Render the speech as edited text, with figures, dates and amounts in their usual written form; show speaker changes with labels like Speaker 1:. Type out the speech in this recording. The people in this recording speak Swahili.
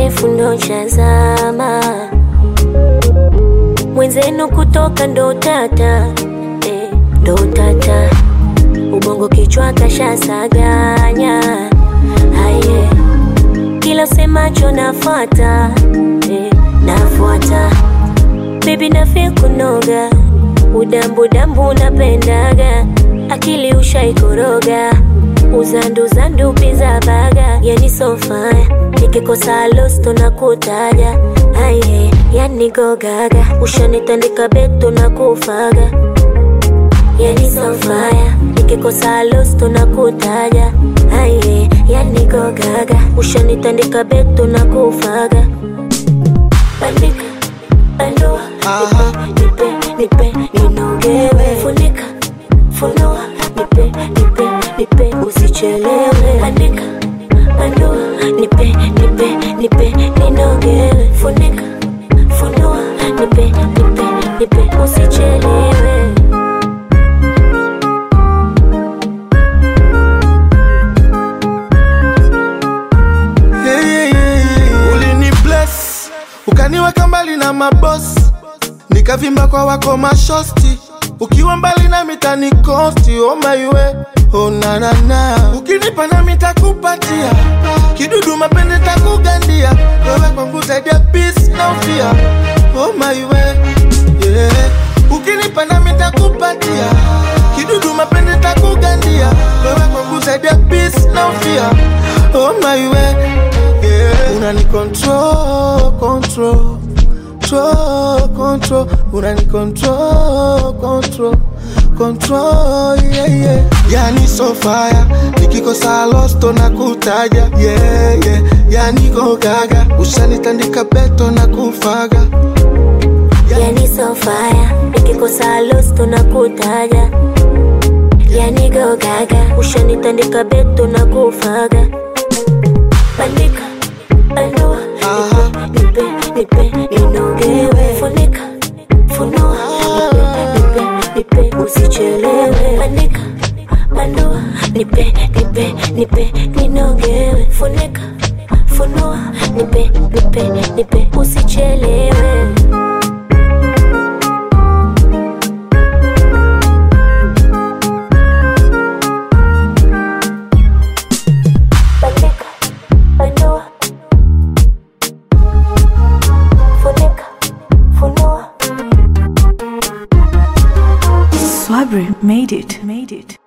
Speaker 1: mrefu ndo chazama, mwenzenu kutoka ndo tata, ndo tata. Ubongo kichwa kashasaganya, haye kila semacho nafuata, nafuata. Baby nafeel kunoga, udambu dambu napendaga, akili ushaikoroga, uzandu zandu pizza baga. Yani so fire, nikikosa losto na kutaja, haye yani go gaga, ushanitandika beto na kufaga. Yani so fire, nikikosa losto na kutaja, haye yani go gaga, ushanitandika beto na kufaga. Bandika, bandua, nipe, ninogewe. Funika, funua, nipe, usichelewe. Bandika, bandua, nipe, ninogewe. Funika, funua, nipe, usichelewe.
Speaker 2: Ukaniweka mbali na maboss, nikavimba kwa wako mashosti. Ukiwa mbali na mitani kosti, oh my way, oh na na na. Ukinipa na mitakupatia, kidudu mapende takugandia. Wewe kwangu zaidi ya peace na fear, oh my way, yeah. Ukinipa na mitakupatia, kidudu mapende takugandia. Wewe kwangu zaidi ya peace na fear, oh my way, yeah. Unani control, unani control, yeah. Yani so fire, nikikosa losto na kutaja, yeah. Yani go gaga, ushanitandika beto na kufaga.
Speaker 1: Yani so fire, nikikosa losto na kutaja, yani go gaga, ushanitandika beto na kufaga. Bandika, bandua, nipe, ninogewe. Funika, funua, nipe, usichelewe. Bandika, bandua, nipe, ninogewe. Funika, funua, nipe, usichelewe.
Speaker 3: Swabri made it.